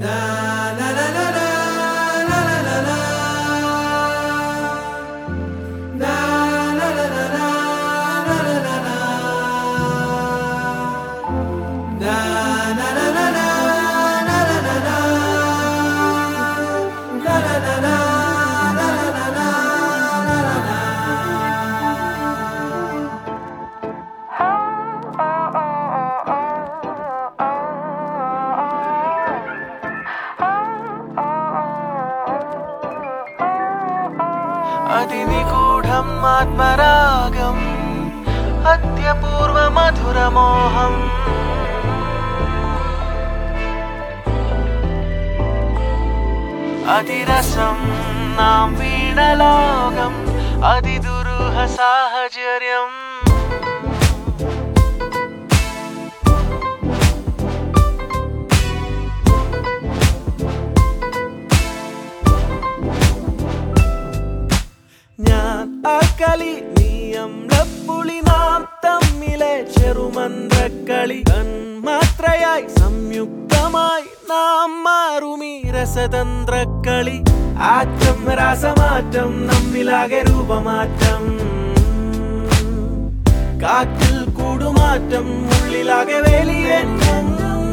അതിനിഗൂഢം ആത്മരാഗം അത്യപൂർവ മധുരമോഹം അതിരസം നാം വീണലോകം അതിദുരൂഹ സാഹചര്യം ഞാൻ അക്കളി നീയംലപ്പുളി നാം തമ്മിലെ ചെറുമന്ത്രക്കളി തന്മാത്രയായി സംയുക്തമായി നാം മാറുമീ രസതന്ത്രക്കളി ആറ്റം രാസമാറ്റം നമ്മിലാകെ രൂപമാറ്റം കാറ്റിൽ കൂടുമാറ്റം ഉള്ളിലാകെ വേലിയേറ്റം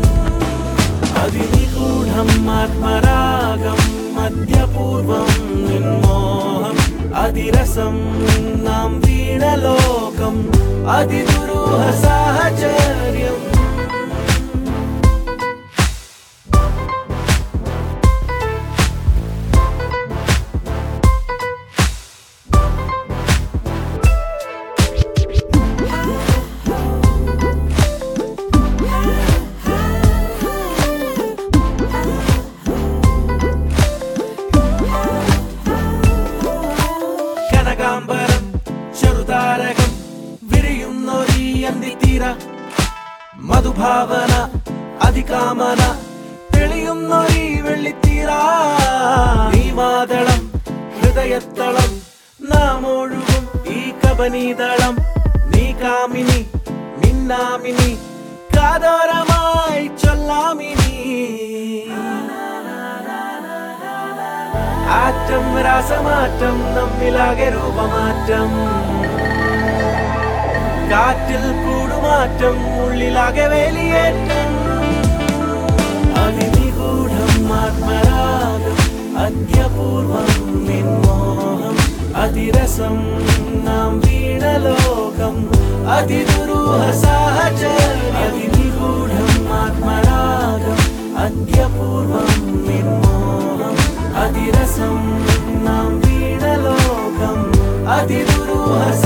അതിനിഗൂഢം ആത്മരാഗം മധ്യപൂർവം നിൻമോഹം അതിരസം നാം വീണലോകം അതിദുരൂഹ സാഹചര്യം കനകാംബരം ചെറുതാരകം വിരിയുന്നൊരീ അന്തിത്തീര മധുഭാവന അതികാമന തെളിയുന്നൊരീ വെള്ളിത്തീര ഈ മാതളം ഹൃദയത്തളം നാം ഒഴുകും ഈ കബനീതളം നീ കാമിനി മിന്നാമിനി കാതോരമായി ചൊല്ലാമിനി ആറ്റം രാസമാറ്റം നമ്മിലാകെ രൂപമാറ്റം കാറ്റിൽ കൂടുമാറ്റം ഉള്ളിലാകെ വേലിയേറ്റം അതിനിഗൂഢം ആത്മരാഗം അത്യപൂർവം നിൻമോഹം അതിരസം നാം വീണലോകം അതിദുരൂഹ സാഹചര്യം അതിനിഗൂഢം ആത്മരാഗം അത്യപൂർവം നിൻമോഹം അതിരസം നാം വീണലോകം അതിദുരൂഹ